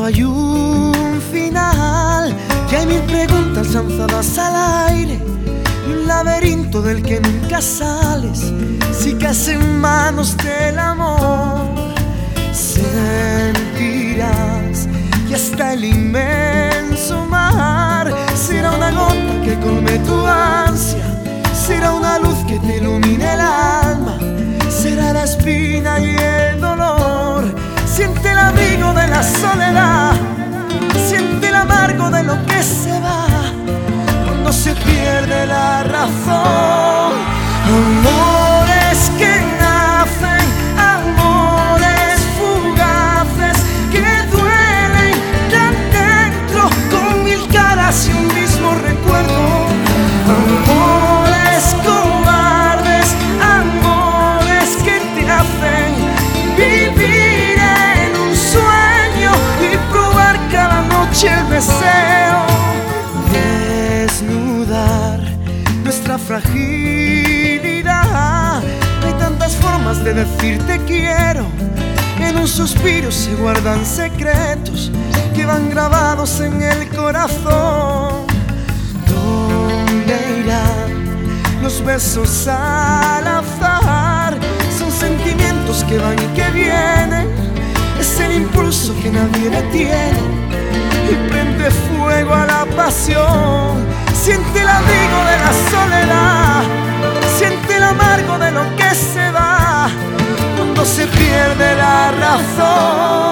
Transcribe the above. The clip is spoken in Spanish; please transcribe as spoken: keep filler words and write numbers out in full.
hay un final, que hay mil preguntas lanzadas al aire y un laberinto del que nunca sales si caes en manos del amor. Sentirás que hasta el inmenso mar será una gota que colme tu ansia, será una luz que te ilumine el alma, será la espina y el dolor. Siente el abrigo de la soledad, siente el amargo de lo que se va cuando se pierde la razón. Amores que nacen, amores fugaces que duelen tan dentro con mil caras y un mismo recuerdo. Amores cobardes, amores que te hacen vivir en un sueño y probar cada noche el deseo. Desnudar nuestra fragilidad. Hay tantas formas de decir te quiero. En un suspiro se guardan secretos que van grabados en el corazón. ¿Dónde irán los besos al azar? Son sentimientos que van y que vienen. Es el impulso que nadie detiene y prende fuego a la pasión. Siente el abrigo de la soledad, siente el amargo de lo que se va cuando se pierde la razón.